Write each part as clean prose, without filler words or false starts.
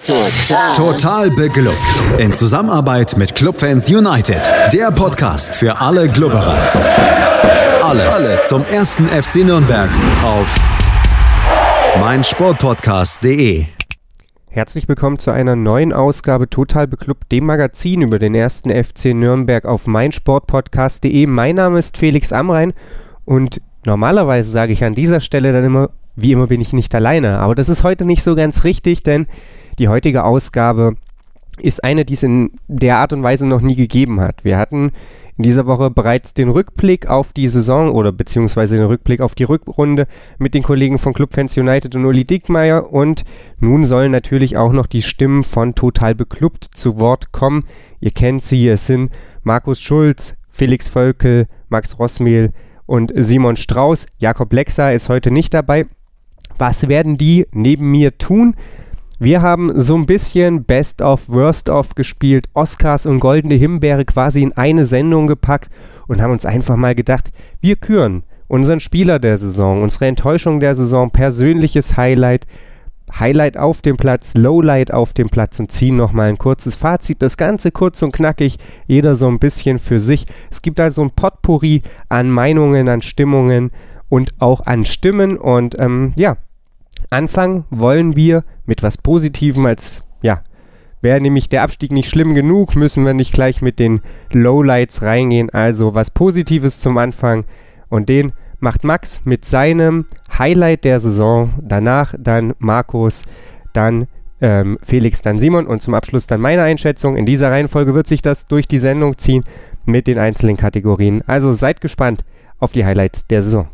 Total beglückt. In Zusammenarbeit mit Clubfans United. Der Podcast für alle Glubberer. Alles zum ersten FC Nürnberg auf meinsportpodcast.de. Herzlich willkommen zu einer neuen Ausgabe Total beglückt, dem Magazin über den ersten FC Nürnberg auf meinsportpodcast.de. Mein Name ist Felix Amrain und normalerweise sage ich an dieser Stelle dann immer, wie immer bin ich nicht alleine. Aber das ist heute nicht so ganz richtig, denn die heutige Ausgabe ist eine, die es in der Art und Weise noch nie gegeben hat. Wir hatten in dieser Woche bereits den Rückblick auf die Saison oder beziehungsweise den Rückblick auf die Rückrunde mit den Kollegen von Clubfans United und Uli Dickmeyer und nun sollen natürlich auch noch die Stimmen von Total beglückt zu Wort kommen. Ihr kennt sie, es sind Markus Schulz, Felix Völkel, Max Rossmehl und Simon Strauß. Jakob Lexer ist heute nicht dabei. Was werden die neben mir tun? Wir haben so ein bisschen Best of, Worst of gespielt, Oscars und Goldene Himbeere quasi in eine Sendung gepackt und haben uns einfach mal gedacht, wir küren unseren Spieler der Saison, unsere Enttäuschung der Saison, persönliches Highlight, Highlight auf dem Platz, Lowlight auf dem Platz und ziehen nochmal ein kurzes Fazit. Das Ganze kurz und knackig, jeder so ein bisschen für sich. Es gibt also ein Potpourri an Meinungen, an Stimmungen und auch an Stimmen und anfangen wollen wir mit was Positivem, wäre nämlich der Abstieg nicht schlimm genug, müssen wir nicht gleich mit den Lowlights reingehen, also was Positives zum Anfang und den macht Max mit seinem Highlight der Saison, danach dann Markus, dann Felix, dann Simon und zum Abschluss dann meine Einschätzung. In dieser Reihenfolge wird sich das durch die Sendung ziehen mit den einzelnen Kategorien, also seid gespannt auf die Highlights der Saison.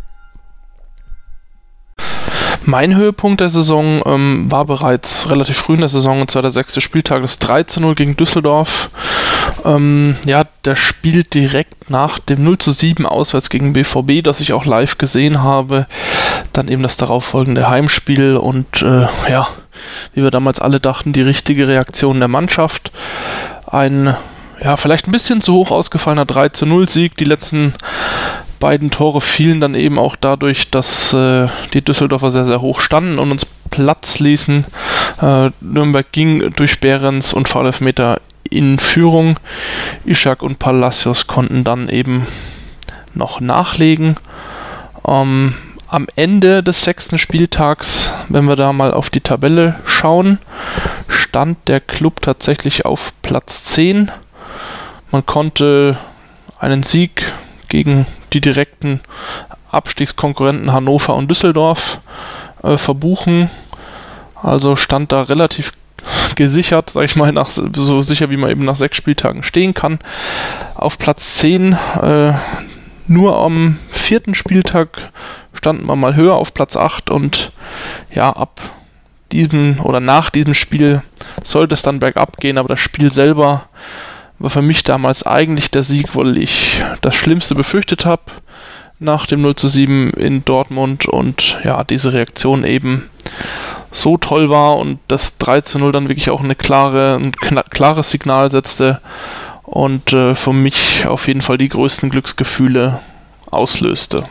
Mein Höhepunkt der Saison war bereits relativ früh in der Saison, und zwar der 6. Spieltag, das 3:0 gegen Düsseldorf. Der Spiel direkt nach dem 0:7 auswärts gegen BVB, das ich auch live gesehen habe. Dann eben das darauffolgende Heimspiel und wie wir damals alle dachten, die richtige Reaktion der Mannschaft. Ein vielleicht ein bisschen zu hoch ausgefallener 3:0-Sieg. Die letzten beiden Tore fielen dann eben auch dadurch, dass die Düsseldorfer sehr, sehr hoch standen und uns Platz ließen. Nürnberg ging durch Behrens und Foulelfmeter in Führung. Ishak und Palacios konnten dann eben noch nachlegen. Am Ende des 6. Spieltags, wenn wir da mal auf die Tabelle schauen, stand der Klub tatsächlich auf Platz 10. Man konnte einen Sieg gegen die direkten Abstiegskonkurrenten Hannover und Düsseldorf verbuchen. Also stand da relativ gesichert, sag ich mal, so sicher wie man eben nach 6 Spieltagen stehen kann. Auf Platz 10, nur am 4. Spieltag standen wir mal höher auf Platz 8 und ab diesem oder nach diesem Spiel sollte es dann bergab gehen, aber das Spiel selber war für mich damals eigentlich der Sieg, weil ich das Schlimmste befürchtet habe nach dem 0:7 in Dortmund und diese Reaktion eben so toll war und das 3:0 dann wirklich auch ein klares Signal setzte und für mich auf jeden Fall die größten Glücksgefühle auslöste.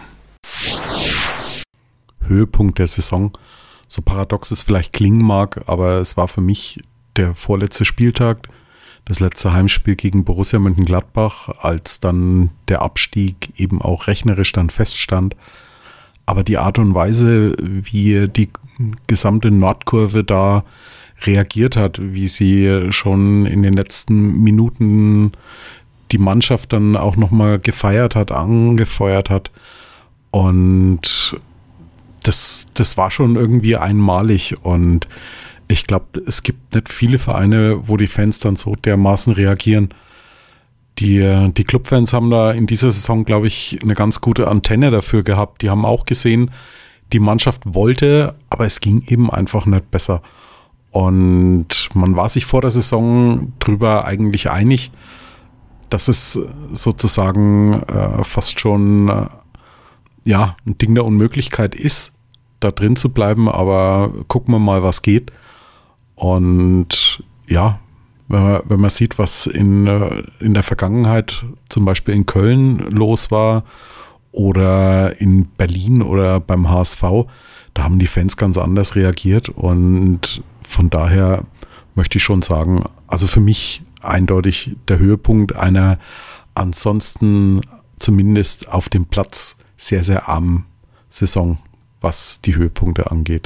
Höhepunkt der Saison, so paradox es vielleicht klingen mag, aber es war für mich der vorletzte Spieltag, das letzte Heimspiel gegen Borussia Mönchengladbach, als dann der Abstieg eben auch rechnerisch dann feststand. Aber die Art und Weise, wie die gesamte Nordkurve da reagiert hat, wie sie schon in den letzten Minuten die Mannschaft dann auch nochmal gefeiert hat, angefeuert hat. Und das war schon irgendwie einmalig und ich glaube, es gibt nicht viele Vereine, wo die Fans dann so dermaßen reagieren. Die Clubfans haben da in dieser Saison, glaube ich, eine ganz gute Antenne dafür gehabt. Die haben auch gesehen, die Mannschaft wollte, aber es ging eben einfach nicht besser. Und man war sich vor der Saison drüber eigentlich einig, dass es sozusagen fast schon ein Ding der Unmöglichkeit ist, da drin zu bleiben, aber gucken wir mal, was geht. Und wenn man sieht, was in der Vergangenheit zum Beispiel in Köln los war oder in Berlin oder beim HSV, da haben die Fans ganz anders reagiert und von daher möchte ich schon sagen, also für mich eindeutig der Höhepunkt einer ansonsten zumindest auf dem Platz sehr, sehr armen Saison, was die Höhepunkte angeht.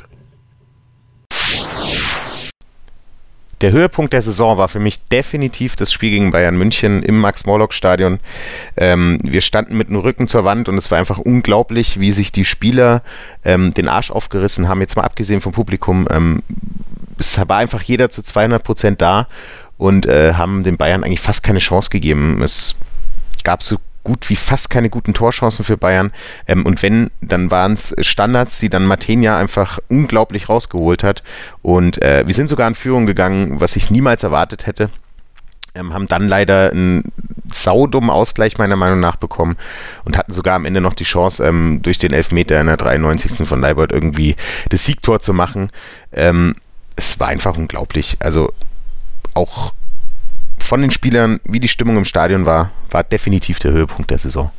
Der Höhepunkt der Saison war für mich definitiv das Spiel gegen Bayern München im Max-Morlock-Stadion. Wir standen mit dem Rücken zur Wand und es war einfach unglaublich, wie sich die Spieler den Arsch aufgerissen haben, jetzt mal abgesehen vom Publikum. Es war einfach jeder zu 200% da und haben den Bayern eigentlich fast keine Chance gegeben. Es gab so gut wie fast keine guten Torchancen für Bayern. Und wenn, dann waren es Standards, die dann Matenia einfach unglaublich rausgeholt hat. Und wir sind sogar in Führung gegangen, was ich niemals erwartet hätte. Haben dann leider einen saudummen Ausgleich meiner Meinung nach bekommen und hatten sogar am Ende noch die Chance, durch den Elfmeter in der 93. von Leibold irgendwie das Siegtor zu machen. Es war einfach unglaublich. Also auch von den Spielern, wie die Stimmung im Stadion war definitiv der Höhepunkt der Saison.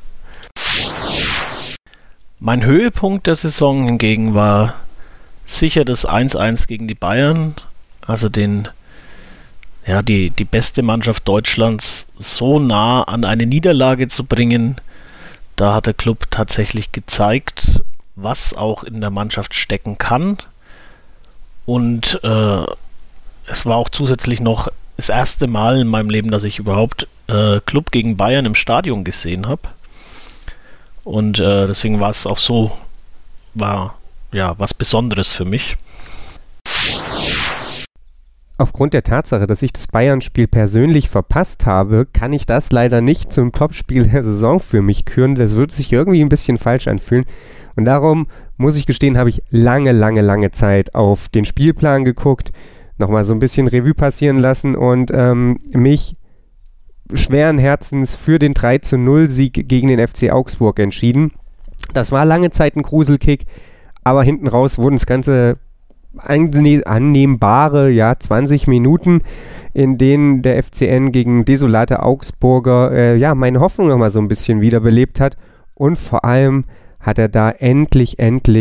Mein Höhepunkt der Saison hingegen war sicher das 1-1 gegen die Bayern. Also die beste Mannschaft Deutschlands so nah an eine Niederlage zu bringen. Da hat der Club tatsächlich gezeigt, was auch in der Mannschaft stecken kann. Und es war auch zusätzlich noch das erste Mal in meinem Leben, dass ich überhaupt Club gegen Bayern im Stadion gesehen habe. Und deswegen war es auch so, was Besonderes für mich. Aufgrund der Tatsache, dass ich das Bayern-Spiel persönlich verpasst habe, kann ich das leider nicht zum Topspiel der Saison für mich küren. Das würde sich irgendwie ein bisschen falsch anfühlen. Und darum, muss ich gestehen, habe ich lange Zeit auf den Spielplan geguckt, nochmal so ein bisschen Revue passieren lassen und mich schweren Herzens für den 3-0-Sieg gegen den FC Augsburg entschieden. Das war lange Zeit ein Gruselkick, aber hinten raus wurden das Ganze annehmbare 20 Minuten, in denen der FCN gegen desolate Augsburger meine Hoffnung nochmal so ein bisschen wiederbelebt hat und vor allem hat er da endlich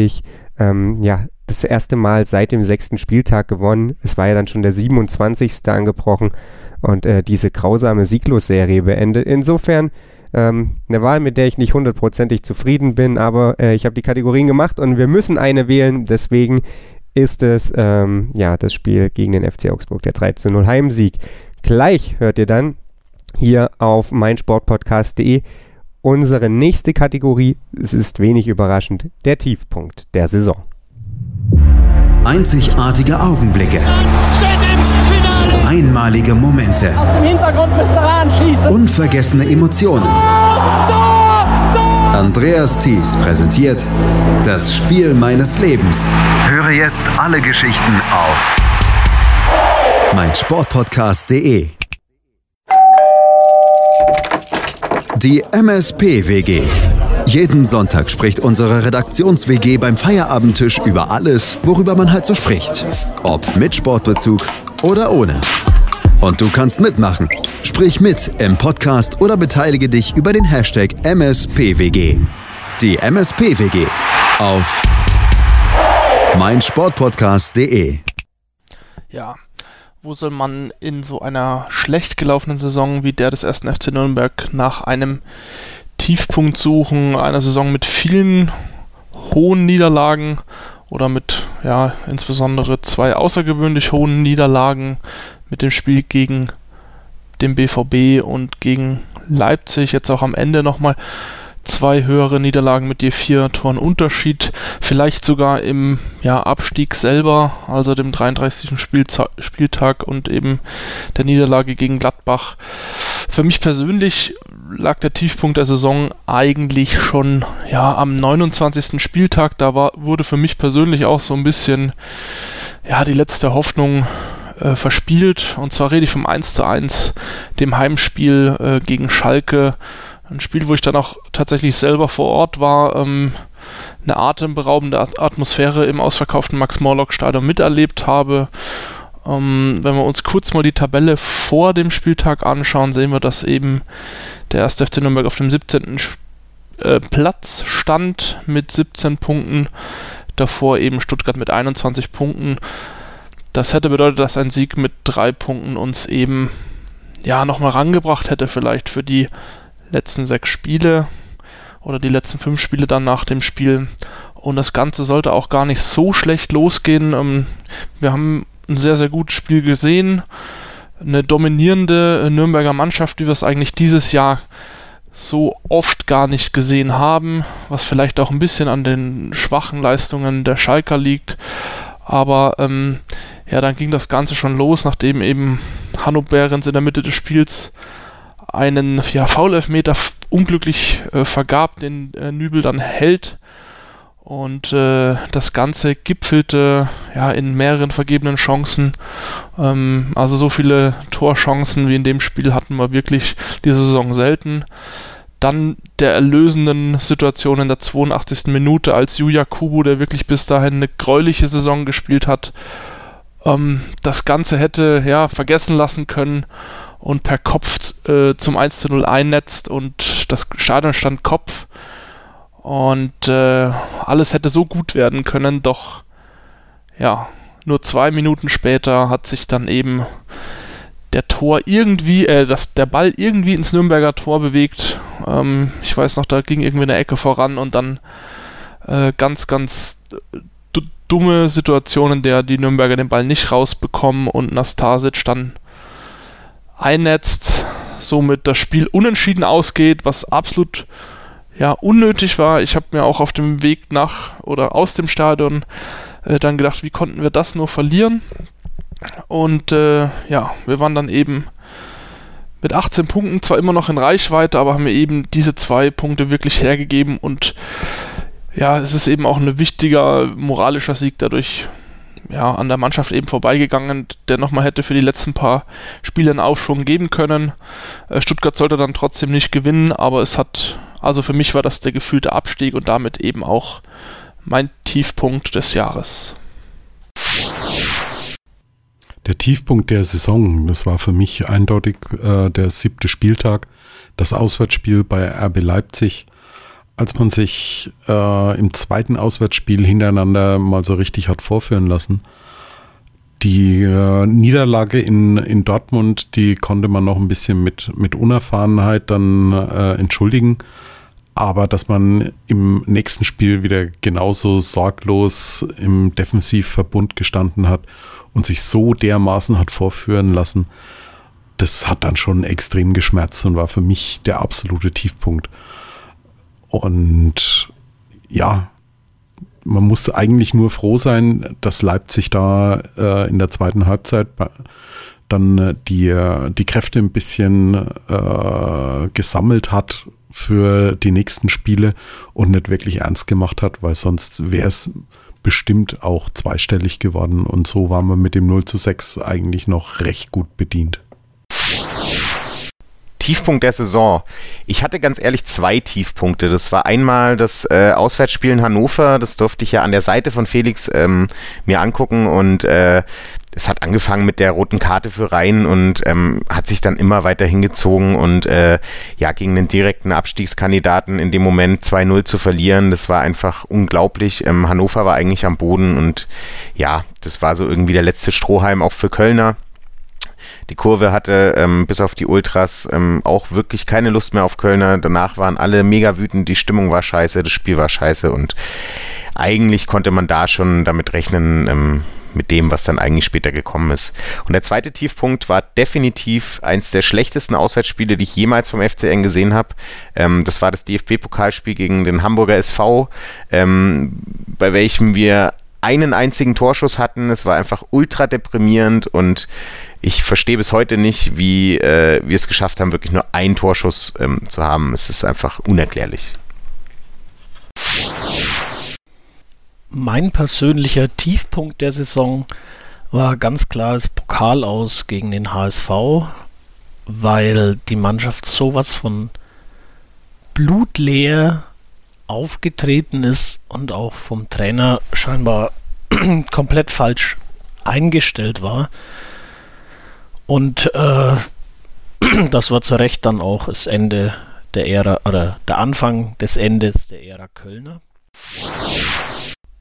das erste Mal seit dem 6. Spieltag gewonnen. Es war ja dann schon der 27. angebrochen und diese grausame Sieglosserie beendet. Insofern eine Wahl, mit der ich nicht 100%ig zufrieden bin, aber ich habe die Kategorien gemacht und wir müssen eine wählen. Deswegen ist es das Spiel gegen den FC Augsburg, der 3-0 Heimsieg. Gleich hört ihr dann hier auf meinsportpodcast.de unsere nächste Kategorie. Es ist wenig überraschend, der Tiefpunkt der Saison. Einzigartige Augenblicke. Steht im Finale. Einmalige Momente. Aus dem Hintergrund müsst ihr anschießen. Unvergessene Emotionen. Andreas Thies präsentiert das Spiel meines Lebens. Höre jetzt alle Geschichten auf meinsportpodcast.de. Die MSP-WG. Jeden Sonntag spricht unsere Redaktions-WG beim Feierabendtisch über alles, worüber man halt so spricht. Ob mit Sportbezug oder ohne. Und du kannst mitmachen. Sprich mit im Podcast oder beteilige dich über den Hashtag MSPWG. Die MSP-WG auf meinsportpodcast.de. Ja, wo soll man in so einer schlecht gelaufenen Saison wie der des 1. FC Nürnberg nach einem Tiefpunkt suchen, einer Saison mit vielen hohen Niederlagen oder mit, insbesondere 2 außergewöhnlich hohen Niederlagen mit dem Spiel gegen den BVB und gegen Leipzig, jetzt auch am Ende nochmal 2 höhere Niederlagen mit je 4 Toren Unterschied, vielleicht sogar im Abstieg selber, also dem 33. Spieltag und eben der Niederlage gegen Gladbach. Für mich persönlich lag der Tiefpunkt der Saison eigentlich schon am 29. Spieltag. Da wurde für mich persönlich auch so ein bisschen die letzte Hoffnung verspielt. Und zwar rede ich vom 1:1, dem Heimspiel gegen Schalke. Ein Spiel, wo ich dann auch tatsächlich selber vor Ort war, eine atemberaubende Atmosphäre im ausverkauften Max-Morlock-Stadion miterlebt habe. Wenn wir uns kurz mal die Tabelle vor dem Spieltag anschauen, sehen wir, dass eben der 1. FC Nürnberg auf dem 17. Platz stand mit 17 Punkten. Davor eben Stuttgart mit 21 Punkten. Das hätte bedeutet, dass ein Sieg mit 3 Punkten uns eben nochmal rangebracht hätte, vielleicht für die letzten 6 Spiele oder die letzten 5 Spiele dann nach dem Spiel. Und das Ganze sollte auch gar nicht so schlecht losgehen. Wir haben ein sehr, sehr gutes Spiel gesehen. Eine dominierende Nürnberger Mannschaft, wie wir es eigentlich dieses Jahr so oft gar nicht gesehen haben, was vielleicht auch ein bisschen an den schwachen Leistungen der Schalker liegt. Aber dann ging das Ganze schon los, nachdem eben Hanno Behrens in der Mitte des Spiels einen Foul-Elfmeter unglücklich vergab, den Nübel dann hält. Und das Ganze gipfelte in mehreren vergebenen Chancen. Also so viele Torchancen wie in dem Spiel hatten wir wirklich diese Saison selten. Dann der erlösenden Situation in der 82. Minute, als Yuya Kubo, der wirklich bis dahin eine gräuliche Saison gespielt hat, das Ganze hätte vergessen lassen können und per Kopf zum 1:0 einnetzt und das Stadion stand Kopf. Und alles hätte so gut werden können, doch nur 2 Minuten später hat sich dann eben der Ball irgendwie ins Nürnberger Tor bewegt. Ich weiß noch, da ging irgendwie eine Ecke voran und dann ganz, ganz dumme Situation, in der die Nürnberger den Ball nicht rausbekommen und Nastasic dann einnetzt, somit das Spiel unentschieden ausgeht, was absolut unnötig war. Ich habe mir auch auf dem Weg aus dem Stadion dann gedacht, wie konnten wir das nur verlieren? Und wir waren dann eben mit 18 Punkten zwar immer noch in Reichweite, aber haben mir eben diese 2 Punkte wirklich hergegeben und es ist eben auch ein wichtiger moralischer Sieg dadurch an der Mannschaft eben vorbeigegangen, der nochmal hätte für die letzten paar Spiele einen Aufschwung geben können. Stuttgart sollte dann trotzdem nicht gewinnen, aber für mich war das der gefühlte Abstieg und damit eben auch mein Tiefpunkt des Jahres. Der Tiefpunkt der Saison, das war für mich eindeutig der 7. Spieltag, das Auswärtsspiel bei RB Leipzig, als man sich im 2. Auswärtsspiel hintereinander mal so richtig hat vorführen lassen. Die Niederlage in Dortmund, die konnte man noch ein bisschen mit Unerfahrenheit dann entschuldigen. Aber dass man im nächsten Spiel wieder genauso sorglos im Defensivverbund gestanden hat und sich so dermaßen hat vorführen lassen, das hat dann schon extrem geschmerzt und war für mich der absolute Tiefpunkt. Und man muss eigentlich nur froh sein, dass Leipzig da in der zweiten Halbzeit dann die Kräfte ein bisschen gesammelt hat für die nächsten Spiele und nicht wirklich ernst gemacht hat, weil sonst wäre es bestimmt auch zweistellig geworden und so waren wir mit dem 0:6 eigentlich noch recht gut bedient. Tiefpunkt der Saison. Ich hatte ganz ehrlich 2 Tiefpunkte. Das war einmal das Auswärtsspiel in Hannover. Das durfte ich ja an der Seite von Felix mir angucken und es hat angefangen mit der roten Karte für Rhein und hat sich dann immer weiter hingezogen und gegen den direkten Abstiegskandidaten in dem Moment 2:0 zu verlieren, das war einfach unglaublich. Hannover war eigentlich am Boden und das war so irgendwie der letzte Strohhalm auch für Kölner. Die Kurve hatte bis auf die Ultras auch wirklich keine Lust mehr auf Kölner. Danach waren alle mega wütend, die Stimmung war scheiße, das Spiel war scheiße und eigentlich konnte man da schon damit rechnen, mit dem, was dann eigentlich später gekommen ist. Und der zweite Tiefpunkt war definitiv eins der schlechtesten Auswärtsspiele, die ich jemals vom FCN gesehen habe. Das war das DFB-Pokalspiel gegen den Hamburger SV, bei welchem wir einen einzigen Torschuss hatten. Es war einfach ultra deprimierend und ich verstehe bis heute nicht, wie wir es geschafft haben, wirklich nur einen Torschuss zu haben. Es ist einfach unerklärlich. Mein persönlicher Tiefpunkt der Saison war ganz klar das Pokalaus gegen den HSV, weil die Mannschaft sowas von blutleer aufgetreten ist und auch vom Trainer scheinbar komplett falsch eingestellt war. Und das war zu Recht dann auch das Ende der Ära oder der Anfang des Endes der Ära Kölner.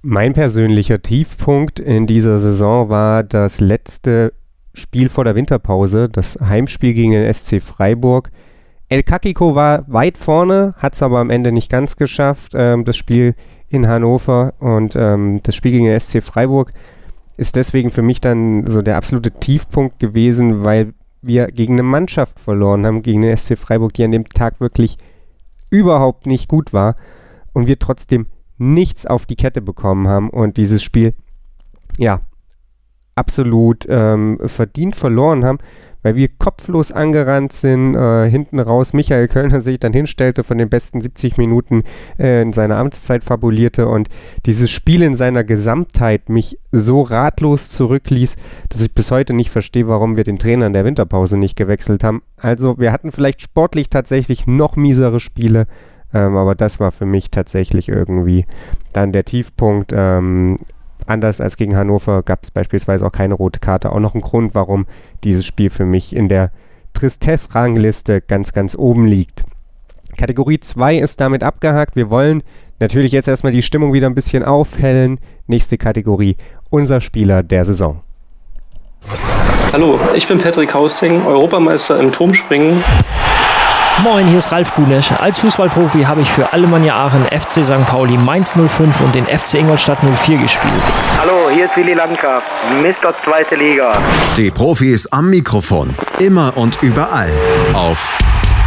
Mein persönlicher Tiefpunkt in dieser Saison war das letzte Spiel vor der Winterpause, das Heimspiel gegen den SC Freiburg. El Kakiko war weit vorne, hat es aber am Ende nicht ganz geschafft, das Spiel in Hannover, und das Spiel gegen den SC Freiburg ist deswegen für mich dann so der absolute Tiefpunkt gewesen, weil wir gegen eine Mannschaft verloren haben, gegen den SC Freiburg, die an dem Tag wirklich überhaupt nicht gut war und wir trotzdem nichts auf die Kette bekommen haben und dieses Spiel ja absolut verdient verloren haben, weil wir kopflos angerannt sind, hinten raus Michael Kölner sich dann hinstellte, von den besten 70 Minuten in seiner Amtszeit fabulierte und dieses Spiel in seiner Gesamtheit mich so ratlos zurückließ, dass ich bis heute nicht verstehe, warum wir den Trainer in der Winterpause nicht gewechselt haben. Also wir hatten vielleicht sportlich tatsächlich noch miesere Spiele, aber das war für mich tatsächlich irgendwie dann der Tiefpunkt. Anders als gegen Hannover gab es beispielsweise auch keine rote Karte. Auch noch ein Grund, warum dieses Spiel für mich in der Tristesse-Rangliste ganz, ganz oben liegt. Kategorie 2 ist damit abgehakt. Wir wollen natürlich jetzt erstmal die Stimmung wieder ein bisschen aufhellen. Nächste Kategorie, unser Spieler der Saison. Hallo, ich bin Patrick Hausting, Europameister im Turmspringen. Moin, hier ist Ralf Gunesch. Als Fußballprofi habe ich für Alemannia Aachen, FC St. Pauli, Mainz 05 und den FC Ingolstadt 04 gespielt. Hallo, hier ist Willi Landgraf, Mr. Zweite Liga. Die Profis am Mikrofon, immer und überall auf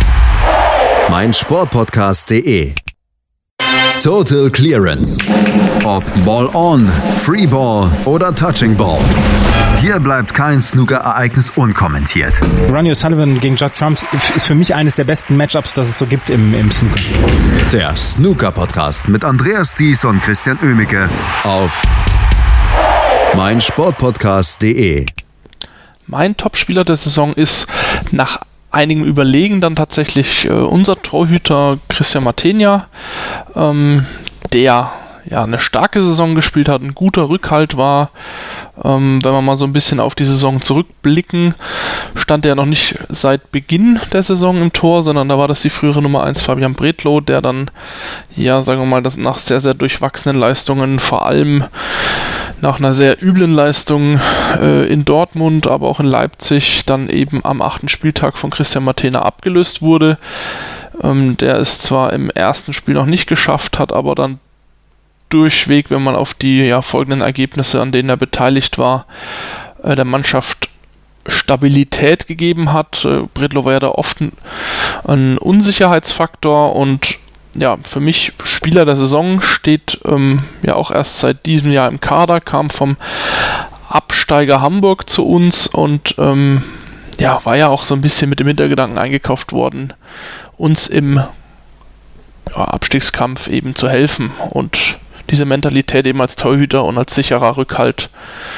meinsportpodcast.de. Total Clearance. Ob Ball on, Free Ball oder Touching Ball. Hier bleibt kein Snooker-Ereignis unkommentiert. Ronnie O'Sullivan gegen Judd Trump ist für mich eines der besten Matchups, das es so gibt im Snooker. Der Snooker-Podcast mit Andreas Dies und Christian Oemicke auf meinsportpodcast.de. Mein Topspieler der Saison ist nach einigem Überlegen dann tatsächlich unser Torhüter Christian Matenia, der ja eine starke Saison gespielt hat, ein guter Rückhalt war. Wenn wir mal so ein bisschen auf die Saison zurückblicken, stand er noch nicht seit Beginn der Saison im Tor, sondern da war das die frühere Nummer 1 Fabian Bredlow, der dann, ja, sagen wir mal, das nach sehr, sehr durchwachsenen Leistungen, vor allem nach einer sehr üblen Leistung in Dortmund, aber auch in Leipzig, dann eben am 8. Spieltag von Christian Matenia abgelöst wurde. Der es zwar im ersten Spiel noch nicht geschafft hat, aber dann durchweg, wenn man auf die folgenden Ergebnisse, an denen er beteiligt war, der Mannschaft Stabilität gegeben hat. Bredlow war ja da oft ein Unsicherheitsfaktor und ja, für mich Spieler der Saison, steht ja auch erst seit diesem Jahr im Kader, kam vom Absteiger Hamburg zu uns und war ja auch so ein bisschen mit dem Hintergedanken eingekauft worden, uns im Abstiegskampf eben zu helfen und diese Mentalität eben als Torhüter und als sicherer Rückhalt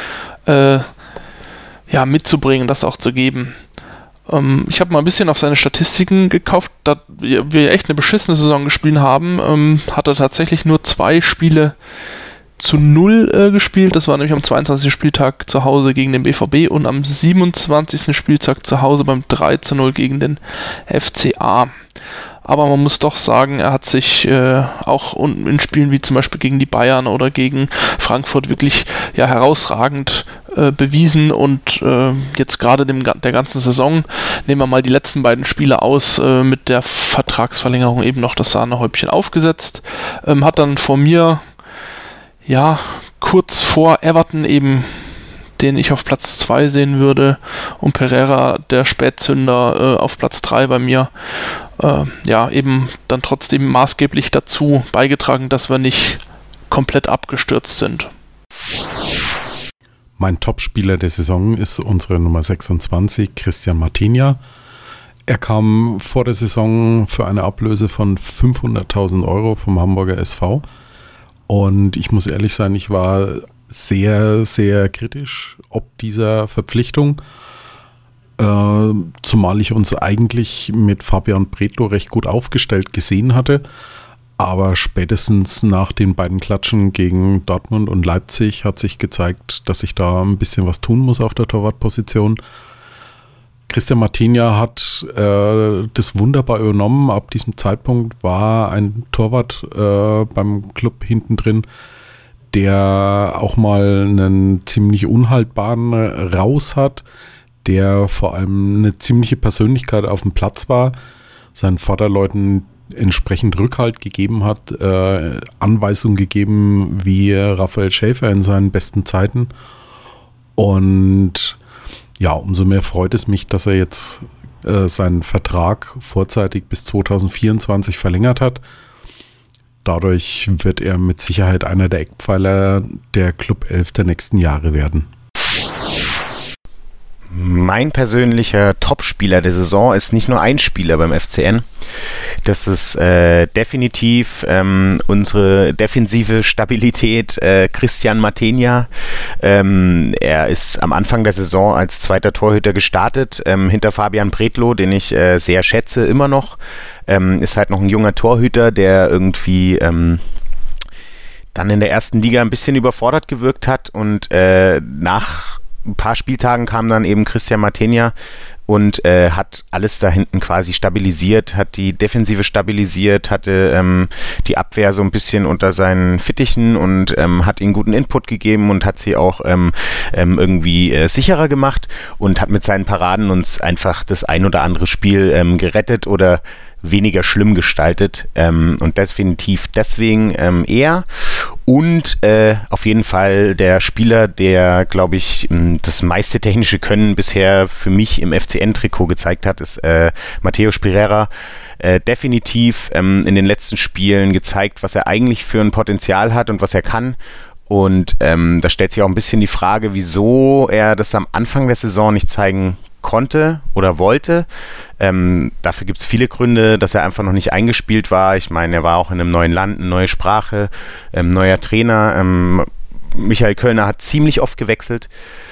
mitzubringen, das auch zu geben. Ich habe mal ein bisschen auf seine Statistiken gekauft, da wir echt eine beschissene Saison gespielt haben, hat er tatsächlich nur 2 Spiele zu 0 gespielt. Das war nämlich am 22. Spieltag zu Hause gegen den BVB und am 27. Spieltag zu Hause beim 3:0 gegen den FCA. Aber man muss doch sagen, er hat sich auch in Spielen wie zum Beispiel gegen die Bayern oder gegen Frankfurt wirklich herausragend bewiesen und jetzt gerade der ganzen Saison, nehmen wir mal die letzten beiden Spiele aus, mit der Vertragsverlängerung eben noch das Sahnehäubchen aufgesetzt, hat dann vor mir kurz vor Everton eben, den ich auf Platz 2 sehen würde, und Pereira, der Spätzünder, auf Platz 3 bei mir, eben dann trotzdem maßgeblich dazu beigetragen, dass wir nicht komplett abgestürzt sind. Mein Topspieler der Saison ist unsere Nummer 26, Christian Matenia. Er kam vor der Saison für eine Ablöse von 500.000 Euro vom Hamburger SV. Und ich muss ehrlich sein, ich war sehr, sehr kritisch ob dieser Verpflichtung. Zumal ich uns eigentlich mit Fabian Bredlow recht gut aufgestellt gesehen hatte. Aber spätestens nach den beiden Klatschen gegen Dortmund und Leipzig hat sich gezeigt, dass ich da ein bisschen was tun muss auf der Torwartposition. Christian Matenia hat das wunderbar übernommen. Ab diesem Zeitpunkt war ein Torwart beim Club hinten drin, der auch mal einen ziemlich unhaltbaren raus hat, der vor allem eine ziemliche Persönlichkeit auf dem Platz war, seinen Vorderleuten entsprechend Rückhalt gegeben hat, Anweisungen gegeben wie Raphael Schäfer in seinen besten Zeiten. Und ja, umso mehr freut es mich, dass er jetzt seinen Vertrag vorzeitig bis 2024 verlängert hat. Dadurch wird er mit Sicherheit einer der Eckpfeiler der Club 11 der nächsten Jahre werden. Mein persönlicher Topspieler der Saison ist nicht nur ein Spieler beim FCN. Das ist definitiv unsere defensive Stabilität, Christian Matenia. Er ist am Anfang der Saison als zweiter Torhüter gestartet, hinter Fabian Bredlow, den ich sehr schätze, immer noch. Ist halt noch ein junger Torhüter, der irgendwie dann in der ersten Liga ein bisschen überfordert gewirkt hat und nach ein paar Spieltagen kam dann eben Christian Matenia und hat alles da hinten quasi stabilisiert, hat die Defensive stabilisiert, hatte die Abwehr so ein bisschen unter seinen Fittichen und hat ihnen guten Input gegeben und hat sie auch irgendwie sicherer gemacht und hat mit seinen Paraden uns einfach das ein oder andere Spiel gerettet oder weniger schlimm gestaltet und definitiv deswegen er und auf jeden Fall der Spieler, der, glaube ich, das meiste technische Können bisher für mich im FCN-Trikot gezeigt hat, ist Mateus Pereira. Definitiv in den letzten Spielen gezeigt, was er eigentlich für ein Potenzial hat und was er kann. Und da stellt sich auch ein bisschen die Frage, wieso er das am Anfang der Saison nicht zeigen konnte oder wollte. Dafür gibt es viele Gründe, dass er einfach noch nicht eingespielt war. Ich meine, er war auch in einem neuen Land, eine neue Sprache, neuer Trainer. Michael Kölner hat ziemlich oft gewechselt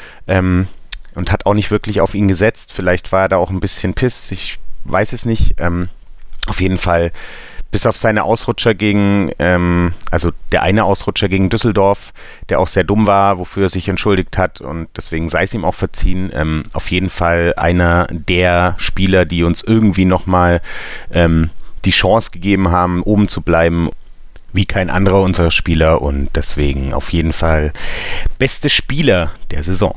und hat auch nicht wirklich auf ihn gesetzt. Vielleicht war er da auch ein bisschen pisst, ich weiß es nicht. Auf jeden Fall, bis auf seine Ausrutscher gegen, also der eine Ausrutscher gegen Düsseldorf, der auch sehr dumm war, wofür er sich entschuldigt hat und deswegen sei es ihm auch verziehen. Auf jeden Fall einer der Spieler, die uns irgendwie nochmal die Chance gegeben haben, oben zu bleiben, wie kein anderer unserer Spieler und deswegen auf jeden Fall beste Spieler der Saison.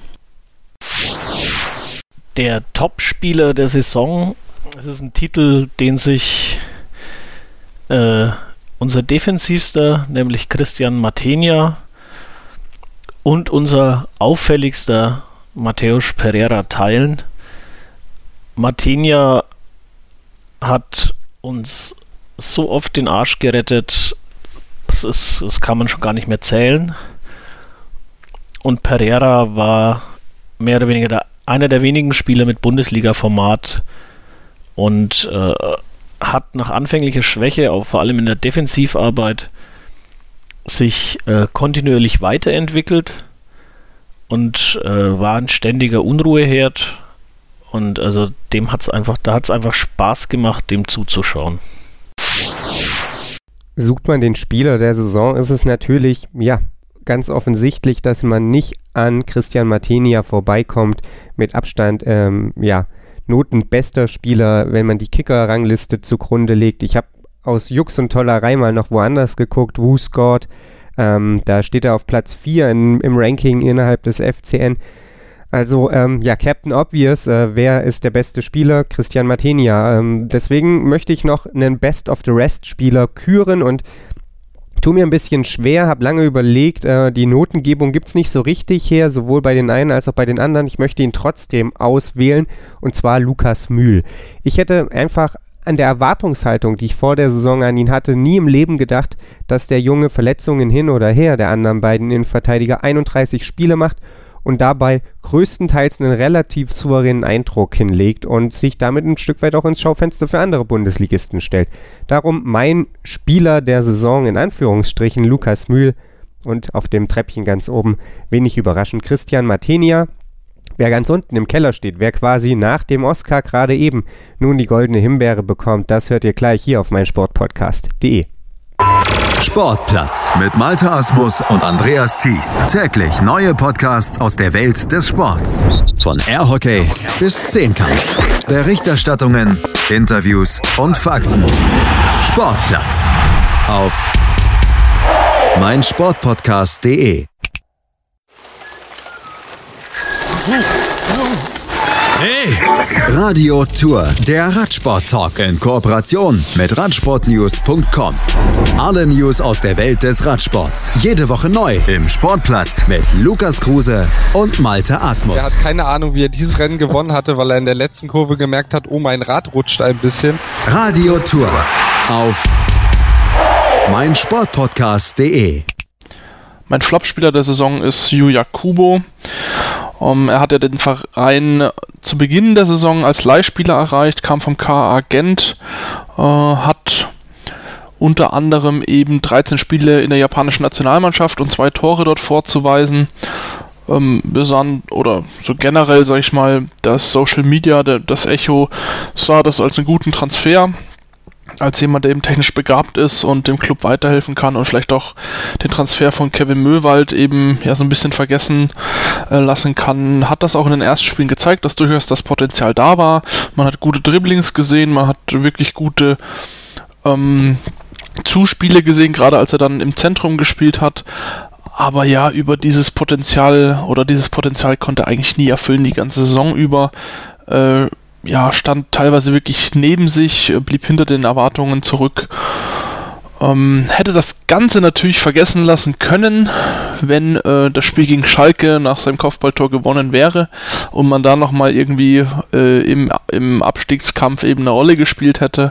Der Top-Spieler der Saison, das ist ein Titel, den sich unser defensivster, nämlich Christian Matenia und unser auffälligster Mateus Pereira teilen. Matenia hat uns so oft den Arsch gerettet, das kann man schon gar nicht mehr zählen. Und Pereira war mehr oder weniger einer der wenigen Spieler mit Bundesliga-Format und hat nach anfänglicher Schwäche, auch vor allem in der Defensivarbeit, sich kontinuierlich weiterentwickelt und war ein ständiger Unruheherd und also da hat es einfach Spaß gemacht, dem zuzuschauen. Sucht man den Spieler der Saison, ist es natürlich, ja, ganz offensichtlich, dass man nicht an Christian Matenia vorbeikommt, mit Abstand, notenbester Spieler, wenn man die Kicker-Rangliste zugrunde legt. Ich habe aus Jux und Tollerei mal noch woanders geguckt, WhoScored, da steht er auf Platz 4 im Ranking innerhalb des FCN. Also, Captain Obvious, wer ist der beste Spieler? Christian Matenia. Deswegen möchte ich noch einen Best-of-the-Rest-Spieler küren und tue mir ein bisschen schwer, habe lange überlegt, die Notengebung gibt es nicht so richtig her, sowohl bei den einen als auch bei den anderen. Ich möchte ihn trotzdem auswählen, und zwar Lukas Mühl. Ich hätte einfach an der Erwartungshaltung, die ich vor der Saison an ihn hatte, nie im Leben gedacht, dass der Junge Verletzungen hin oder her der anderen beiden Innenverteidiger 31 Spiele macht und dabei größtenteils einen relativ souveränen Eindruck hinlegt und sich damit ein Stück weit auch ins Schaufenster für andere Bundesligisten stellt. Darum mein Spieler der Saison in Anführungsstrichen Lukas Mühl und auf dem Treppchen ganz oben, wenig überraschend, Christian Matenia. Wer ganz unten im Keller steht, wer quasi nach dem Oscar gerade eben nun die goldene Himbeere bekommt, das hört ihr gleich hier auf meinsportpodcast.de. Sportplatz mit Malte Asmus und Andreas Thies. Täglich neue Podcasts aus der Welt des Sports. Von Airhockey bis Zehnkampf. Berichterstattungen, Interviews und Fakten. Sportplatz auf meinsportpodcast.de. Hey! Radio Tour, der Radsport-Talk in Kooperation mit Radsportnews.com. Alle News aus der Welt des Radsports. Jede Woche neu im Sportplatz mit Lukas Kruse und Malte Asmus. Er hat keine Ahnung, wie er dieses Rennen gewonnen hatte, weil er in der letzten Kurve gemerkt hat, oh, mein Rad rutscht ein bisschen. Radio Tour auf meinsportpodcast.de. Mein Flop-Spieler der Saison ist Yuya Kubo. Er hat ja den Verein zu Beginn der Saison als Leihspieler erreicht, kam vom KA Gent, hat unter anderem eben 13 Spiele in der japanischen Nationalmannschaft und 2 Tore dort vorzuweisen. Wir sahen, oder so generell, sag ich mal, das Social Media, das Echo sah das als einen guten Transfer, als jemand, der eben technisch begabt ist und dem Club weiterhelfen kann und vielleicht auch den Transfer von Kevin Möwald eben ja so ein bisschen vergessen lassen kann, hat das auch in den ersten Spielen gezeigt, dass durchaus das Potenzial da war. Man hat gute Dribblings gesehen, man hat wirklich gute Zuspiele gesehen, gerade als er dann im Zentrum gespielt hat. Aber ja, über dieses Potenzial konnte er eigentlich nie erfüllen, die ganze Saison über. Stand teilweise wirklich neben sich, blieb hinter den Erwartungen zurück. Hätte das Ganze natürlich vergessen lassen können, wenn das Spiel gegen Schalke nach seinem Kopfballtor gewonnen wäre und man da nochmal irgendwie im Abstiegskampf eben eine Rolle gespielt hätte.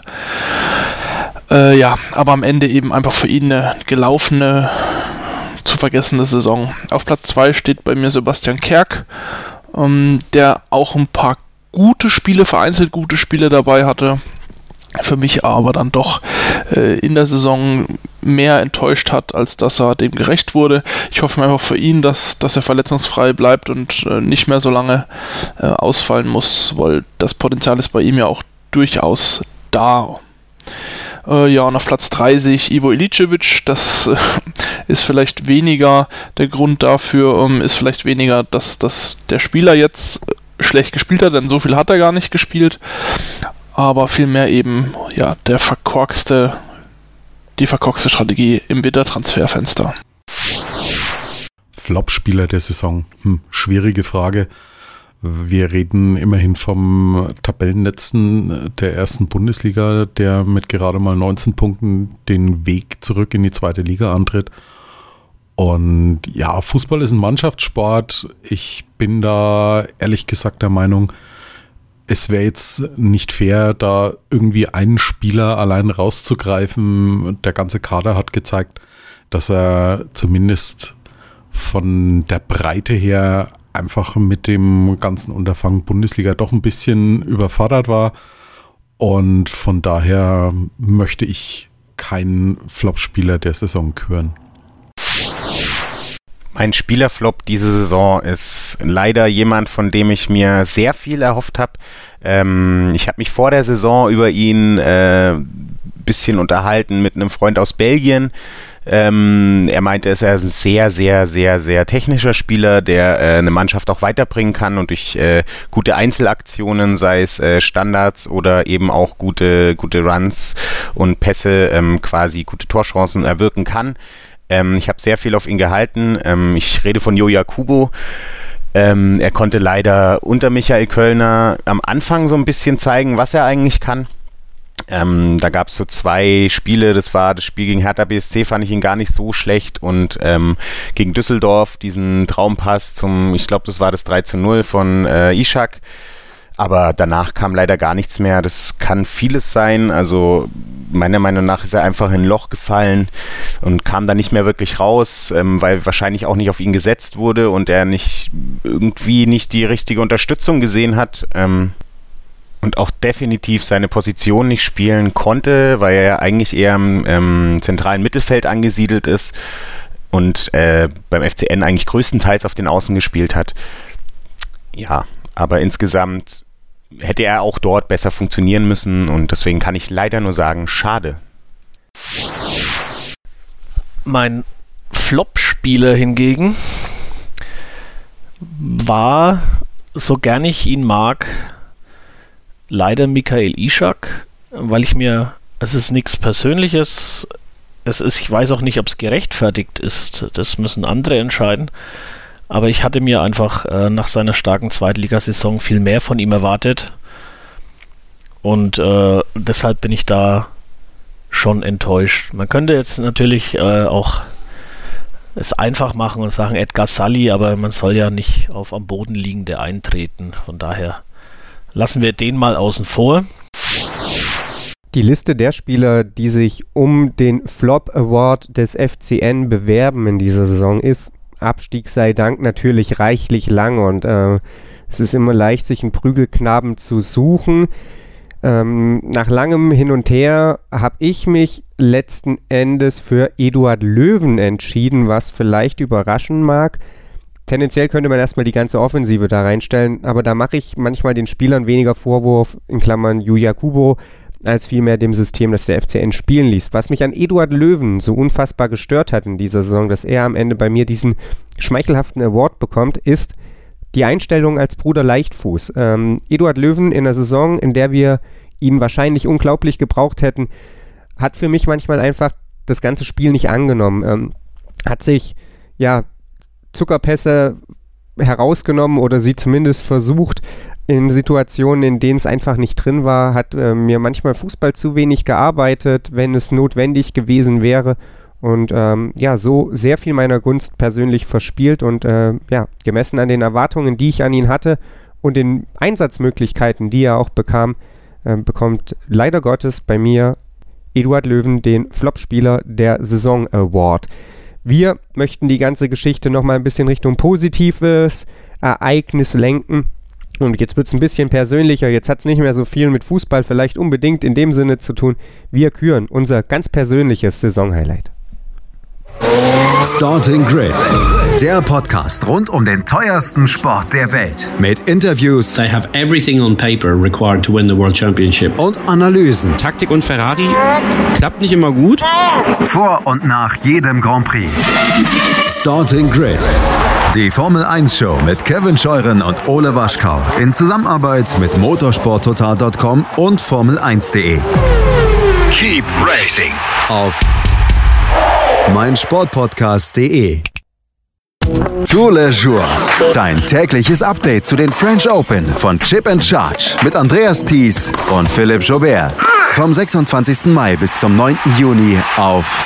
Aber am Ende eben einfach für ihn eine gelaufene, zu vergessene Saison. Auf Platz 2 steht bei mir Sebastian Kerk, der auch ein paar vereinzelt gute Spiele dabei hatte, für mich aber dann doch in der Saison mehr enttäuscht hat, als dass er dem gerecht wurde. Ich hoffe einfach für ihn, dass er verletzungsfrei bleibt und nicht mehr so lange ausfallen muss, weil das Potenzial ist bei ihm ja auch durchaus da. Und auf Platz 3 sehe ich Ivo Iličević. Das ist vielleicht weniger der Grund dafür, ist vielleicht weniger, dass der Spieler jetzt schlecht gespielt hat, denn so viel hat er gar nicht gespielt, aber vielmehr eben die verkorkste Strategie im Wintertransferfenster. Flop-Spieler der Saison, schwierige Frage. Wir reden immerhin vom Tabellenletzten der ersten Bundesliga, der mit gerade mal 19 Punkten den Weg zurück in die zweite Liga antritt. Und ja, Fußball ist ein Mannschaftssport. Ich bin da ehrlich gesagt der Meinung, es wäre jetzt nicht fair, da irgendwie einen Spieler allein rauszugreifen. Der ganze Kader hat gezeigt, dass er zumindest von der Breite her einfach mit dem ganzen Unterfangen Bundesliga doch ein bisschen überfordert war. Und von daher möchte ich keinen Flop-Spieler der Saison küren. Mein Spielerflop diese Saison ist leider jemand, von dem ich mir sehr viel erhofft habe. Ich habe mich vor der Saison über ihn bisschen unterhalten mit einem Freund aus Belgien. Er meinte, er ist ein sehr, sehr, sehr, sehr technischer Spieler, der eine Mannschaft auch weiterbringen kann und durch gute Einzelaktionen, sei es Standards oder eben auch gute Runs und Pässe, quasi gute Torchancen erwirken kann. Ich habe sehr viel auf ihn gehalten. Ich rede von Yuya Kubo. Er konnte leider unter Michael Kölner am Anfang so ein bisschen zeigen, was er eigentlich kann. Da gab es so 2 Spiele, das war das Spiel gegen Hertha BSC, fand ich ihn gar nicht so schlecht und gegen Düsseldorf diesen Traumpass ich glaube das war das 3:0 von Ishak, aber danach kam leider gar nichts mehr. Das kann vieles sein, also meiner Meinung nach ist er einfach in ein Loch gefallen und kam da nicht mehr wirklich raus, weil wahrscheinlich auch nicht auf ihn gesetzt wurde und er nicht die richtige Unterstützung gesehen hat. Und auch definitiv seine Position nicht spielen konnte, weil er ja eigentlich eher im zentralen Mittelfeld angesiedelt ist und beim FCN eigentlich größtenteils auf den Außen gespielt hat. Ja, aber insgesamt hätte er auch dort besser funktionieren müssen und deswegen kann ich leider nur sagen, schade. Mein Flop-Spieler hingegen war, so gern ich ihn mag, leider Michael Ishak, weil es ist nichts Persönliches, ich weiß auch nicht, ob es gerechtfertigt ist. Das müssen andere entscheiden. Aber ich hatte mir einfach nach seiner starken Zweitligasaison viel mehr von ihm erwartet. Und deshalb bin ich da schon enttäuscht. Man könnte jetzt natürlich auch es einfach machen und sagen Edgar Sully, aber man soll ja nicht auf am Boden liegende eintreten. Von daher lassen wir den mal außen vor. Die Liste der Spieler, die sich um den Flop Award des FCN bewerben in dieser Saison, ist, Abstieg sei Dank, natürlich reichlich lang und es ist immer leicht, sich einen Prügelknaben zu suchen. Nach langem Hin und Her habe ich mich letzten Endes für Eduard Löwen entschieden, was vielleicht überraschen mag. Tendenziell könnte man erstmal die ganze Offensive da reinstellen, aber da mache ich manchmal den Spielern weniger Vorwurf, in Klammern Yuya Kubo, als vielmehr dem System, das der FCN spielen ließ. Was mich an Eduard Löwen so unfassbar gestört hat in dieser Saison, dass er am Ende bei mir diesen schmeichelhaften Award bekommt, ist die Einstellung als Bruder Leichtfuß. Eduard Löwen in einer Saison, in der wir ihn wahrscheinlich unglaublich gebraucht hätten, hat für mich manchmal einfach das ganze Spiel nicht angenommen. Hat sich, Zuckerpässe herausgenommen oder sie zumindest versucht, in Situationen, in denen es einfach nicht drin war, hat mir manchmal Fußball zu wenig gearbeitet, wenn es notwendig gewesen wäre und so sehr viel meiner Gunst persönlich verspielt und gemessen an den Erwartungen, die ich an ihn hatte und den Einsatzmöglichkeiten, die er auch bekam, bekommt leider Gottes bei mir Eduard Löwen den Flop-Spieler der Saison Award. Wir möchten die ganze Geschichte nochmal ein bisschen Richtung positives Ereignis lenken. Und jetzt wird es ein bisschen persönlicher, jetzt hat es nicht mehr so viel mit Fußball vielleicht unbedingt in dem Sinne zu tun. Wir küren unser ganz persönliches Saisonhighlight. Starting Grid, der Podcast rund um den teuersten Sport der Welt. Mit Interviews. They have everything on paper required to win the World Championship. Und Analysen. Taktik und Ferrari klappt nicht immer gut. Vor und nach jedem Grand Prix. Starting Grid. Die Formel 1 Show mit Kevin Scheuren und Ole Waschkau in Zusammenarbeit mit motorsporttotal.com und Formel1.de. Keep racing. Auf meinsportpodcast.de. Tour Le Jour. Dein tägliches Update zu den French Open von Chip & Charge mit Andreas Thies und Philipp Joubert. Vom 26. Mai bis zum 9. Juni auf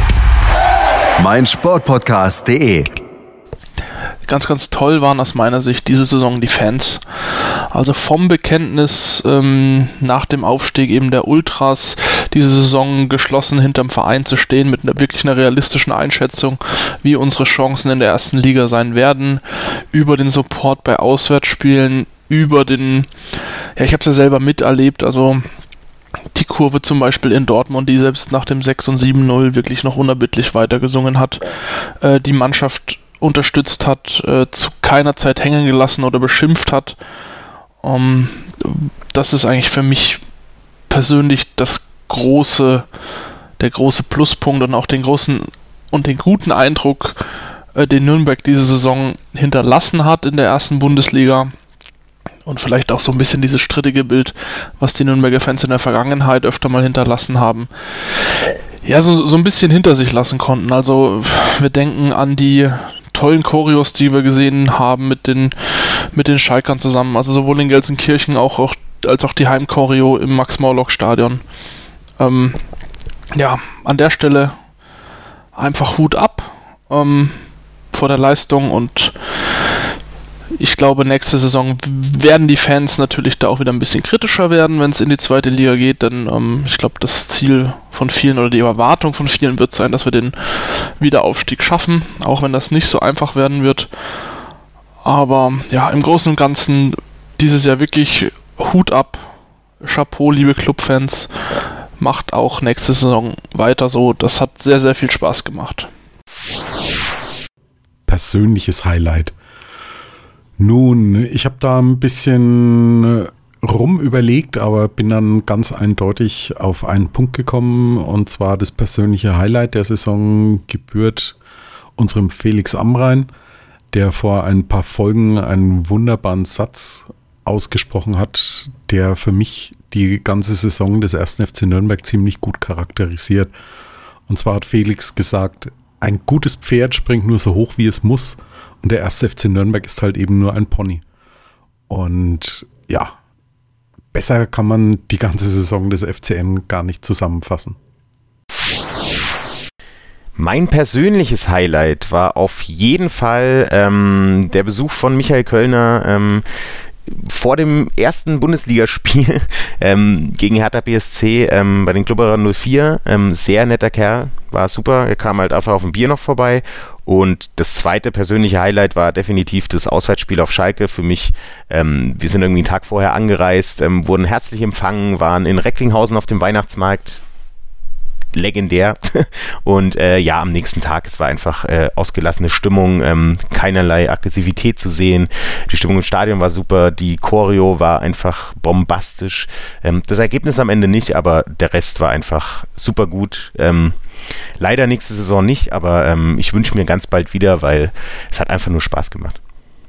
meinsportpodcast.de. Ganz, ganz toll waren aus meiner Sicht diese Saison die Fans. Also vom Bekenntnis nach dem Aufstieg eben der Ultras, diese Saison geschlossen hinterm Verein zu stehen mit wirklich einer realistischen Einschätzung, wie unsere Chancen in der ersten Liga sein werden, über den Support bei Auswärtsspielen, über den, ich habe es ja selber miterlebt, also die Kurve zum Beispiel in Dortmund, die selbst nach dem 6 und 7-0 wirklich noch unerbittlich weitergesungen hat, die Mannschaft unterstützt hat, zu keiner Zeit hängen gelassen oder beschimpft hat. Das ist eigentlich für mich persönlich der große Pluspunkt und auch den großen und den guten Eindruck, den Nürnberg diese Saison hinterlassen hat in der ersten Bundesliga. Und vielleicht auch so ein bisschen dieses strittige Bild, was die Nürnberger Fans in der Vergangenheit öfter mal hinterlassen haben, so ein bisschen hinter sich lassen konnten. Also wir denken an die tollen Choreos, die wir gesehen haben mit den Schalkern zusammen, also sowohl in Gelsenkirchen als auch die Heimchoreo im Max-Morlock-Stadion. An der Stelle einfach Hut ab vor der Leistung und ich glaube, nächste Saison werden die Fans natürlich da auch wieder ein bisschen kritischer werden, wenn es in die zweite Liga geht, denn ich glaube, das Ziel von vielen oder die Erwartung von vielen wird sein, dass wir den Wiederaufstieg schaffen, auch wenn das nicht so einfach werden wird. Aber im Großen und Ganzen dieses Jahr wirklich Hut ab, Chapeau, liebe Clubfans, macht auch nächste Saison weiter so. Das hat sehr, sehr viel Spaß gemacht. Persönliches Highlight. Nun, ich habe da ein bisschen rumüberlegt, aber bin dann ganz eindeutig auf einen Punkt gekommen, und zwar das persönliche Highlight der Saison gebührt unserem Felix Amrain, der vor ein paar Folgen einen wunderbaren Satz ausgesprochen hat, der für mich die ganze Saison des 1. FC Nürnberg ziemlich gut charakterisiert. Und zwar hat Felix gesagt, ein gutes Pferd springt nur so hoch, wie es muss. Und der 1. FC Nürnberg ist halt eben nur ein Pony. Und ja, besser kann man die ganze Saison des FCN gar nicht zusammenfassen. Mein persönliches Highlight war auf jeden Fall der Besuch von Michael Kölner vor dem ersten Bundesligaspiel gegen Hertha BSC bei den Klubberern 04. Sehr netter Kerl, war super. Er kam halt einfach auf ein Bier noch vorbei. Und das zweite persönliche Highlight war definitiv das Auswärtsspiel auf Schalke. Für mich, wir sind irgendwie einen Tag vorher angereist, wurden herzlich empfangen, waren in Recklinghausen auf dem Weihnachtsmarkt. Legendär. Und ja, am nächsten Tag, es war einfach ausgelassene Stimmung, keinerlei Aggressivität zu sehen. Die Stimmung im Stadion war super, die Choreo war einfach bombastisch. Das Ergebnis am Ende nicht, aber der Rest war einfach super gut. Leider nächste Saison nicht, aber ich wünsche mir ganz bald wieder, weil es hat einfach nur Spaß gemacht.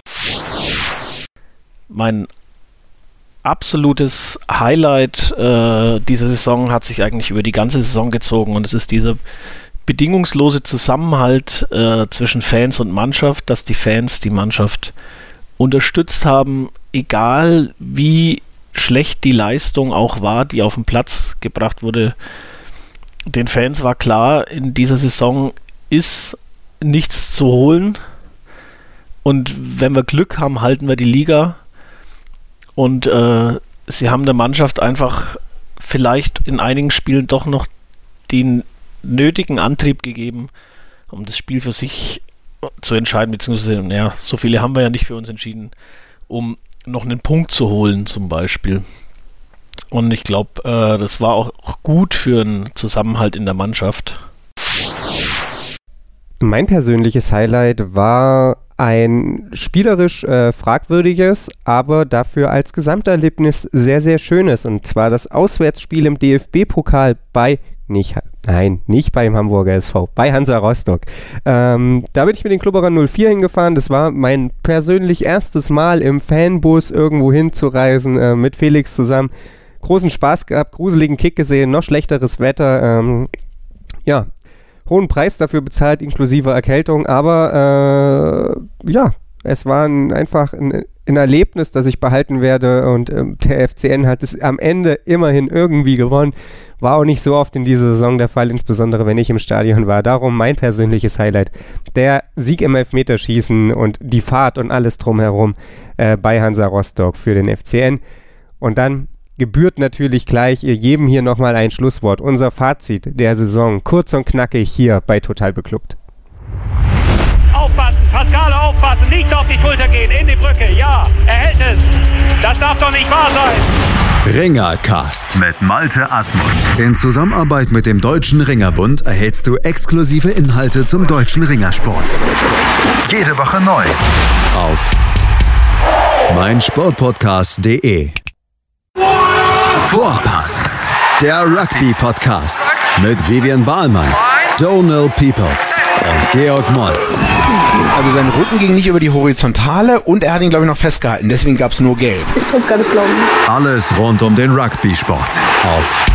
Mein absolutes Highlight dieser Saison hat sich eigentlich über die ganze Saison gezogen und es ist dieser bedingungslose Zusammenhalt zwischen Fans und Mannschaft, dass die Fans die Mannschaft unterstützt haben, egal wie schlecht die Leistung auch war, die auf den Platz gebracht wurde. Den Fans war klar, in dieser Saison ist nichts zu holen und wenn wir Glück haben, halten wir die Liga. Und sie haben der Mannschaft einfach vielleicht in einigen Spielen doch noch den nötigen Antrieb gegeben, um das Spiel für sich zu entscheiden, beziehungsweise, naja, so viele haben wir ja nicht für uns entschieden, um noch einen Punkt zu holen zum Beispiel. Und ich glaube, das war auch gut für einen Zusammenhalt in der Mannschaft. Mein persönliches Highlight war ein spielerisch fragwürdiges, aber dafür als Gesamterlebnis sehr, sehr schönes. Und zwar das Auswärtsspiel im DFB-Pokal nicht beim Hamburger SV, bei Hansa Rostock. Da bin ich mit den Klubberern 04 hingefahren. Das war mein persönlich erstes Mal im Fanbus irgendwo hinzureisen, mit Felix zusammen. Großen Spaß gehabt, gruseligen Kick gesehen, noch schlechteres Wetter. Ja, hohen Preis dafür bezahlt, inklusive Erkältung, aber ja, es war einfach ein Erlebnis, das ich behalten werde und der FCN hat es am Ende immerhin irgendwie gewonnen. War auch nicht so oft in dieser Saison der Fall, insbesondere wenn ich im Stadion war. Darum mein persönliches Highlight, der Sieg im Elfmeterschießen und die Fahrt und alles drumherum bei Hansa Rostock für den FCN. Und dann gebührt natürlich gleich jedem hier nochmal ein Schlusswort. Unser Fazit der Saison, kurz und knackig hier bei Total Beklubbt. Aufpassen, Pascal, aufpassen, nicht auf die Schulter gehen, in die Brücke, ja, er hält es. Das darf doch nicht wahr sein. Ringercast mit Malte Asmus. In Zusammenarbeit mit dem Deutschen Ringerbund erhältst du exklusive Inhalte zum deutschen Ringersport. Jede Woche neu auf meinsportpodcast.de. Vorpass, der Rugby-Podcast mit Vivian Bahlmann, Donald Peoples und Georg Moltz. Also sein Rücken ging nicht über die Horizontale und er hat ihn, glaube ich, noch festgehalten. Deswegen gab es nur Gelb. Ich kann es gar nicht glauben. Alles rund um den Rugby-Sport auf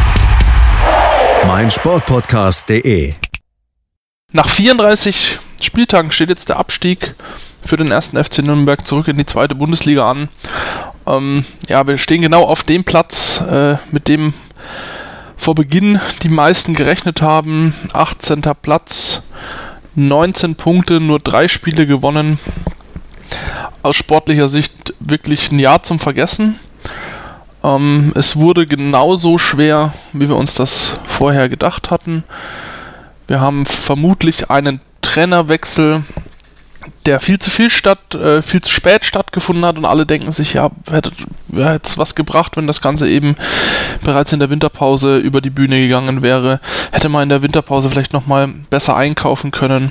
meinsportpodcast.de. Nach 34 Spieltagen steht jetzt der Abstieg für den 1. FC Nürnberg zurück in die 2. Bundesliga an. Ja, wir stehen genau auf dem Platz, mit dem vor Beginn die meisten gerechnet haben. 18. Platz, 19 Punkte, nur 3 Spiele gewonnen. Aus sportlicher Sicht wirklich ein Jahr zum Vergessen. Es wurde genauso schwer, wie wir uns das vorher gedacht hatten. Wir haben vermutlich einen Trainerwechsel, der viel zu spät stattgefunden hat und alle denken sich, ja, hätte es was gebracht, wenn das Ganze eben bereits in der Winterpause über die Bühne gegangen wäre. Hätte man in der Winterpause vielleicht nochmal besser einkaufen können.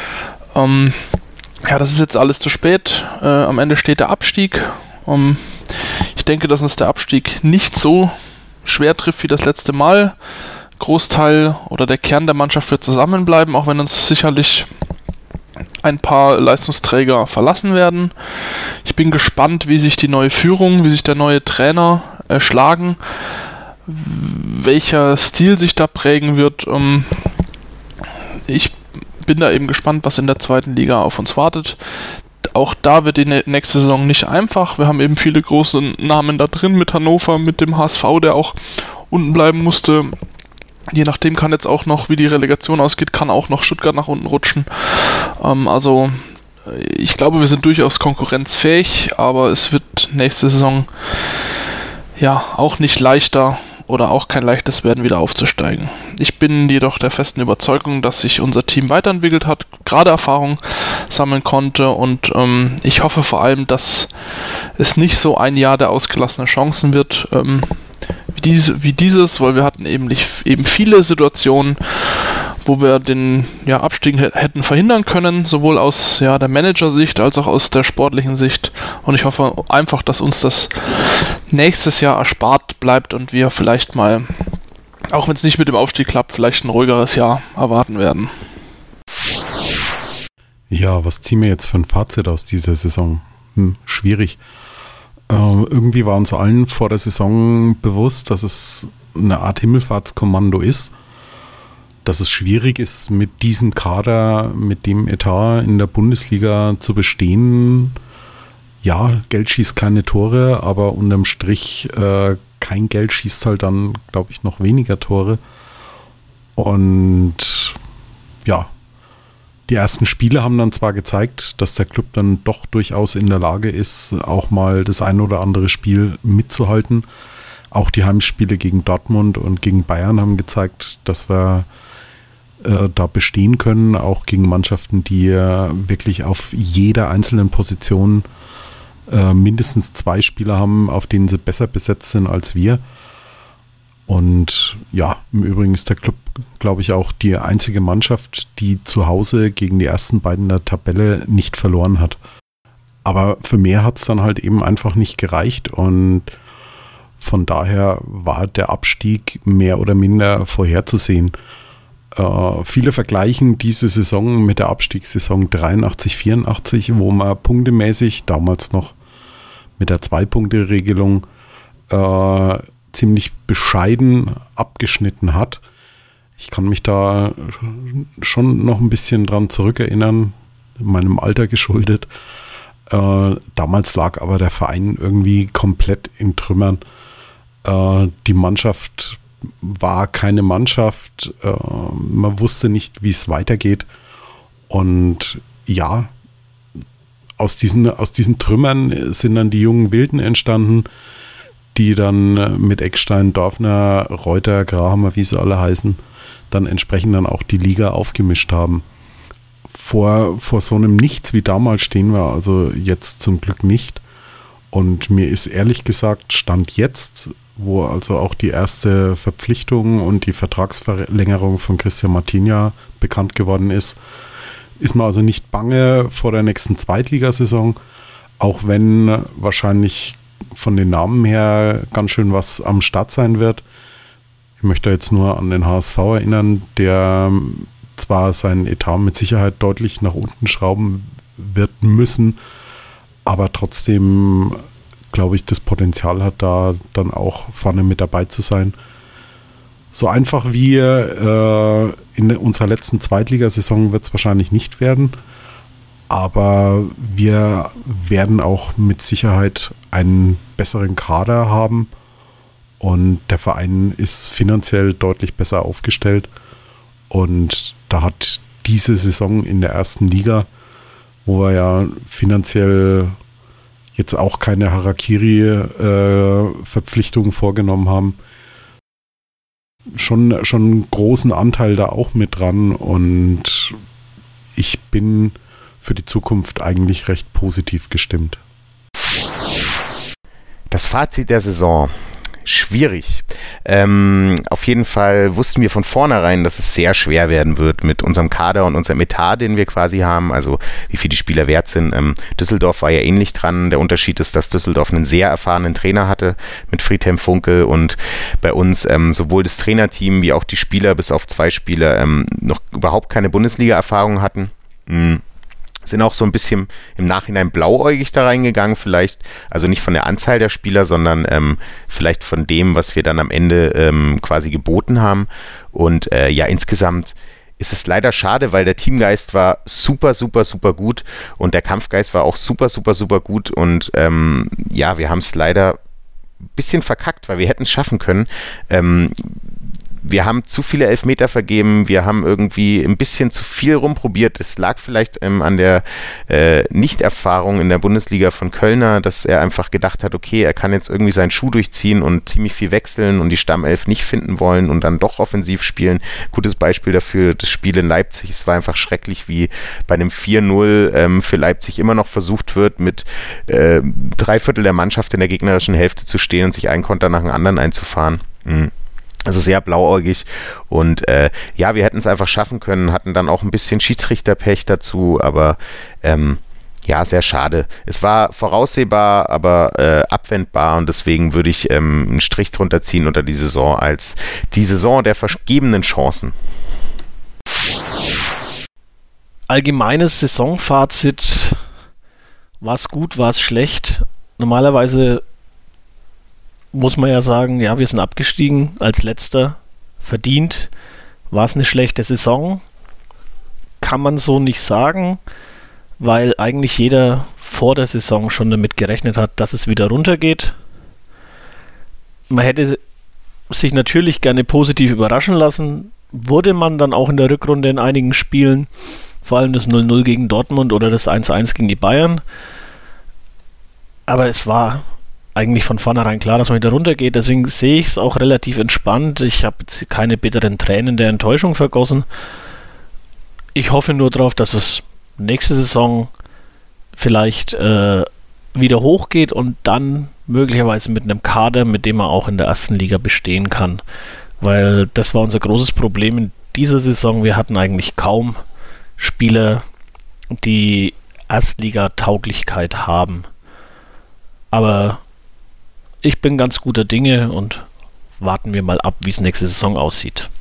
Ja, das ist jetzt alles zu spät. Am Ende steht der Abstieg. Ich denke, dass uns der Abstieg nicht so schwer trifft wie das letzte Mal. Großteil oder der Kern der Mannschaft wird zusammenbleiben, auch wenn uns sicherlich ein paar Leistungsträger verlassen werden. Ich bin gespannt, wie sich die neue Führung, wie sich der neue Trainer schlagen, welcher Stil sich da prägen wird. ich bin da eben gespannt, was in der zweiten Liga auf uns wartet. Auch da wird die nächste Saison nicht einfach. Wir haben eben viele große Namen da drin mit Hannover, mit dem HSV, der auch unten bleiben musste. Je nachdem kann jetzt auch noch, wie die Relegation ausgeht, kann auch noch Stuttgart nach unten rutschen. Also ich glaube, wir sind durchaus konkurrenzfähig, aber es wird nächste Saison ja auch nicht leichter oder auch kein leichtes werden, wieder aufzusteigen. Ich bin jedoch der festen Überzeugung, dass sich unser Team weiterentwickelt hat, gerade Erfahrung sammeln konnte und ich hoffe vor allem, dass es nicht so ein Jahr der ausgelassenen Chancen wird, wie dieses, weil wir hatten eben viele Situationen, wo wir den Abstieg hätten verhindern können, sowohl aus der Managersicht als auch aus der sportlichen Sicht. Und ich hoffe einfach, dass uns das nächstes Jahr erspart bleibt und wir vielleicht mal, auch wenn es nicht mit dem Aufstieg klappt, vielleicht ein ruhigeres Jahr erwarten werden. Ja, was ziehen wir jetzt für ein Fazit aus dieser Saison? Schwierig. Irgendwie war uns allen vor der Saison bewusst, dass es eine Art Himmelfahrtskommando ist, dass es schwierig ist, mit diesem Kader, mit dem Etat in der Bundesliga zu bestehen. Ja, Geld schießt keine Tore, aber unterm Strich kein Geld schießt halt dann, glaube ich, noch weniger Tore. Und ja, die ersten Spiele haben dann zwar gezeigt, dass der Club dann doch durchaus in der Lage ist, auch mal das ein oder andere Spiel mitzuhalten. Auch die Heimspiele gegen Dortmund und gegen Bayern haben gezeigt, dass wir da bestehen können, auch gegen Mannschaften, die wirklich auf jeder einzelnen Position mindestens 2 Spieler haben, auf denen sie besser besetzt sind als wir. Und ja, im Übrigen ist der Club, glaube ich, auch die einzige Mannschaft, die zu Hause gegen die ersten beiden der Tabelle nicht verloren hat. Aber für mehr hat es dann halt eben einfach nicht gereicht und von daher war der Abstieg mehr oder minder vorherzusehen. Viele vergleichen diese Saison mit der Abstiegssaison 83-84, wo man punktemäßig, damals noch mit der 2-Punkte-Regelung, ziemlich bescheiden abgeschnitten hat. Ich kann mich da schon noch ein bisschen dran zurückerinnern, meinem Alter geschuldet. Damals lag aber der Verein irgendwie komplett in Trümmern. Die Mannschaft war keine Mannschaft. Man wusste nicht, wie es weitergeht. Und ja, aus diesen Trümmern sind dann die jungen Wilden entstanden, die dann mit Eckstein, Dorfner, Reuter, Grahammer, wie sie alle heißen, dann entsprechend dann auch die Liga aufgemischt haben. Vor so einem Nichts wie damals stehen wir also jetzt zum Glück nicht. Und mir ist ehrlich gesagt, Stand jetzt, wo also auch die erste Verpflichtung und die Vertragsverlängerung von Christian Martinia bekannt geworden ist man also nicht bange vor der nächsten Zweitligasaison, auch wenn wahrscheinlich von den Namen her ganz schön was am Start sein wird. Ich möchte jetzt nur an den HSV erinnern, der zwar seinen Etat mit Sicherheit deutlich nach unten schrauben wird müssen, aber trotzdem, glaube ich, das Potenzial hat, da dann auch vorne mit dabei zu sein. So einfach wie in unserer letzten Zweitligasaison wird es wahrscheinlich nicht werden, aber wir werden auch mit Sicherheit einen besseren Kader haben und der Verein ist finanziell deutlich besser aufgestellt und da hat diese Saison in der ersten Liga, wo wir ja finanziell jetzt auch keine Harakiri-Verpflichtungen vorgenommen haben, schon einen großen Anteil da auch mit dran und ich bin für die Zukunft eigentlich recht positiv gestimmt. Das Fazit der Saison. Schwierig. Auf jeden Fall wussten wir von vornherein, dass es sehr schwer werden wird mit unserem Kader und unserem Etat, den wir quasi haben, also wie viel die Spieler wert sind. Düsseldorf war ja ähnlich dran. Der Unterschied ist, dass Düsseldorf einen sehr erfahrenen Trainer hatte mit Friedhelm Funkel und bei uns sowohl das Trainerteam wie auch die Spieler, bis auf 2 Spieler, noch überhaupt keine Bundesliga-Erfahrung hatten. Sind auch so ein bisschen im Nachhinein blauäugig da reingegangen vielleicht, also nicht von der Anzahl der Spieler, sondern vielleicht von dem, was wir dann am Ende quasi geboten haben und ja, insgesamt ist es leider schade, weil der Teamgeist war super, super, super gut und der Kampfgeist war auch super, super, super gut und ja, wir haben es leider ein bisschen verkackt, weil wir hätten es schaffen können. Wir haben zu viele Elfmeter vergeben, wir haben irgendwie ein bisschen zu viel rumprobiert. Es lag vielleicht an der Nichterfahrung in der Bundesliga von Kölner, dass er einfach gedacht hat, okay, er kann jetzt irgendwie seinen Schuh durchziehen und ziemlich viel wechseln und die Stammelf nicht finden wollen und dann doch offensiv spielen. Gutes Beispiel dafür, das Spiel in Leipzig. Es war einfach schrecklich, wie bei einem 4-0 für Leipzig immer noch versucht wird, mit 3/4 der Mannschaft in der gegnerischen Hälfte zu stehen und sich einen Konter nach dem anderen einzufahren. Also sehr blauäugig und ja, wir hätten es einfach schaffen können, hatten dann auch ein bisschen Schiedsrichterpech dazu, aber ja, sehr schade. Es war voraussehbar, aber abwendbar und deswegen würde ich einen Strich drunter ziehen unter die Saison als die Saison der vergebenen Chancen. Allgemeines Saisonfazit, war es gut, war es schlecht? Normalerweise muss man ja sagen, ja, wir sind abgestiegen als Letzter, verdient. War es eine schlechte Saison? Kann man so nicht sagen, weil eigentlich jeder vor der Saison schon damit gerechnet hat, dass es wieder runtergeht. Man hätte sich natürlich gerne positiv überraschen lassen, wurde man dann auch in der Rückrunde in einigen Spielen, vor allem das 0-0 gegen Dortmund oder das 1-1 gegen die Bayern. Aber es war eigentlich von vornherein klar, dass man wieder runtergeht. Deswegen sehe ich es auch relativ entspannt. Ich habe jetzt keine bitteren Tränen der Enttäuschung vergossen. Ich hoffe nur darauf, dass es nächste Saison vielleicht wieder hochgeht und dann möglicherweise mit einem Kader, mit dem man auch in der ersten Liga bestehen kann. Weil das war unser großes Problem in dieser Saison. Wir hatten eigentlich kaum Spieler, die Erstliga-Tauglichkeit haben. Aber ich bin ganz guter Dinge und warten wir mal ab, wie es nächste Saison aussieht.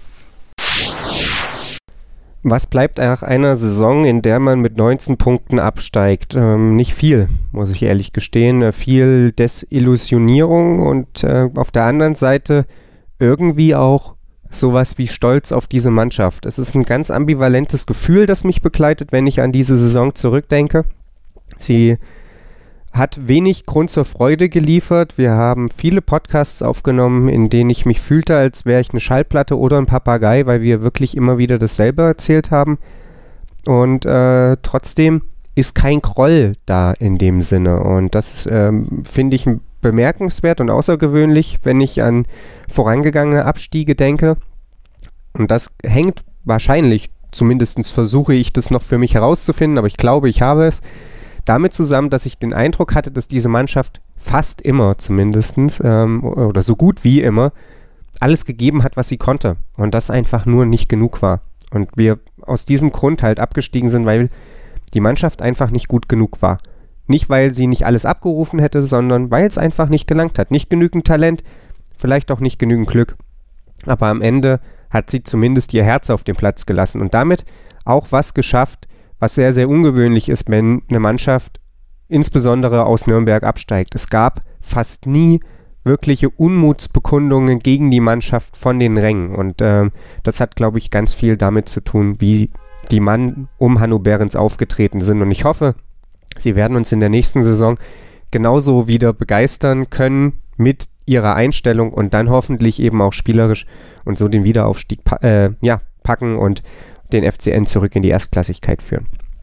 Was bleibt nach einer Saison, in der man mit 19 Punkten absteigt? Nicht viel, muss ich ehrlich gestehen. Viel Desillusionierung und auf der anderen Seite irgendwie auch sowas wie Stolz auf diese Mannschaft. Es ist ein ganz ambivalentes Gefühl, das mich begleitet, wenn ich an diese Saison zurückdenke. Sie hat wenig Grund zur Freude geliefert. Wir haben viele Podcasts aufgenommen, in denen ich mich fühlte, als wäre ich eine Schallplatte oder ein Papagei, weil wir wirklich immer wieder dasselbe erzählt haben. Und trotzdem ist kein Groll da in dem Sinne. Und das finde ich bemerkenswert und außergewöhnlich, wenn ich an vorangegangene Abstiege denke. Und das hängt wahrscheinlich, zumindest versuche ich das noch für mich herauszufinden, aber ich glaube, ich habe es, damit zusammen, dass ich den Eindruck hatte, dass diese Mannschaft fast immer zumindest oder so gut wie immer alles gegeben hat, was sie konnte und das einfach nur nicht genug war. Und wir aus diesem Grund halt abgestiegen sind, weil die Mannschaft einfach nicht gut genug war. Nicht, weil sie nicht alles abgerufen hätte, sondern weil es einfach nicht gelangt hat. Nicht genügend Talent, vielleicht auch nicht genügend Glück. Aber am Ende hat sie zumindest ihr Herz auf den Platz gelassen und damit auch was geschafft, was sehr, sehr ungewöhnlich ist, wenn eine Mannschaft insbesondere aus Nürnberg absteigt. Es gab fast nie wirkliche Unmutsbekundungen gegen die Mannschaft von den Rängen. Und das hat, glaube ich, ganz viel damit zu tun, wie die Mann um Hanno Behrens aufgetreten sind. Und ich hoffe, sie werden uns in der nächsten Saison genauso wieder begeistern können mit ihrer Einstellung und dann hoffentlich eben auch spielerisch und so den Wiederaufstieg packen und den FCN zurück in die Erstklassigkeit führen.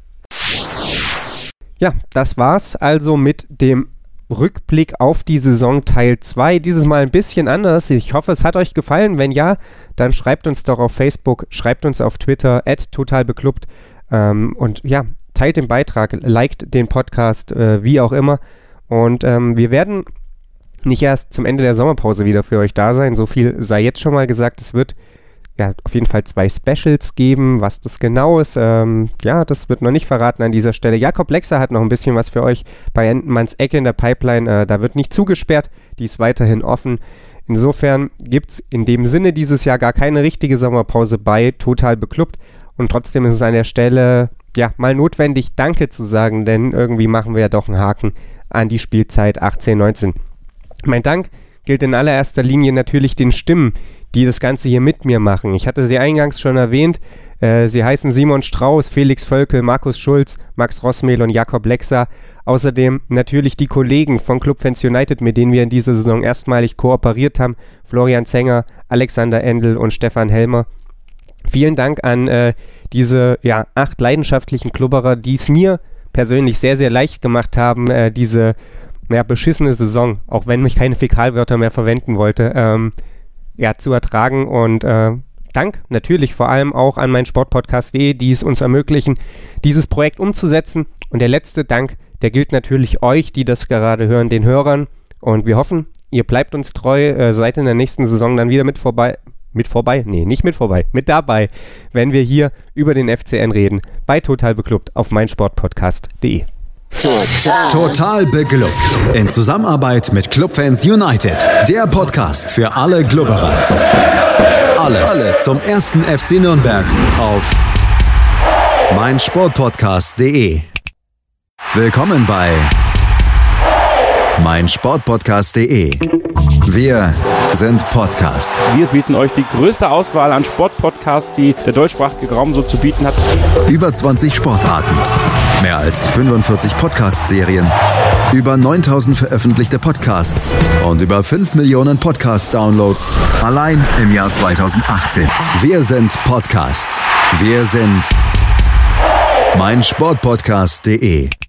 Ja, das war's also mit dem Rückblick auf die Saison Teil 2. Dieses Mal ein bisschen anders. Ich hoffe, es hat euch gefallen. Wenn ja, dann schreibt uns doch auf Facebook, schreibt uns auf Twitter, @totalbeklubbt und ja, teilt den Beitrag, liked den Podcast, wie auch immer. Und wir werden nicht erst zum Ende der Sommerpause wieder für euch da sein. So viel sei jetzt schon mal gesagt. Es wird ja auf jeden Fall 2 Specials geben. Was das genau ist, das wird noch nicht verraten an dieser Stelle. Jakob Lexer hat noch ein bisschen was für euch bei Entenmanns Ecke in der Pipeline. Da wird nicht zugesperrt, die ist weiterhin offen. Insofern gibt es in dem Sinne dieses Jahr gar keine richtige Sommerpause bei Total Beklubbt. Und trotzdem ist es an der Stelle mal notwendig, Danke zu sagen, denn irgendwie machen wir ja doch einen Haken an die Spielzeit 18/19. Mein Dank gilt in allererster Linie natürlich den Stimmen, die das Ganze hier mit mir machen. Ich hatte sie eingangs schon erwähnt, Sie heißen Simon Strauß, Felix Völkel, Markus Schulz, Max Rossmehl und Jakob Lexer. Außerdem natürlich die Kollegen von Club Fans United, mit denen wir in dieser Saison erstmalig kooperiert haben. Florian Zenger, Alexander Endl und Stefan Helmer. Vielen Dank an diese 8 leidenschaftlichen Klubberer, die es mir persönlich sehr, sehr leicht gemacht haben, diese beschissene Saison, auch wenn ich keine Fäkalwörter mehr verwenden wollte, zu ertragen. Und Dank natürlich vor allem auch an meinsportpodcast.de, die es uns ermöglichen, dieses Projekt umzusetzen. Und der letzte Dank, der gilt natürlich euch, die das gerade hören, den Hörern. Und wir hoffen, ihr bleibt uns treu, seid in der nächsten Saison dann wieder mit dabei, wenn wir hier über den FCN reden, bei Total Beklubbt auf meinsportpodcast.de. Total beglückt. In Zusammenarbeit mit Club Fans United. Der Podcast für alle Glubberer. Alles zum ersten FC Nürnberg auf meinsportpodcast.de. Willkommen bei meinsportpodcast.de. Wir sind Podcast. Wir bieten euch die größte Auswahl an Sportpodcasts, die der deutschsprachige Raum so zu bieten hat. Über 20 Sportarten, mehr als 45 Podcast-Serien, über 9000 veröffentlichte Podcasts und über 5 Millionen Podcast-Downloads allein im Jahr 2018. Wir sind Podcast. Wir sind meinsportpodcast.de.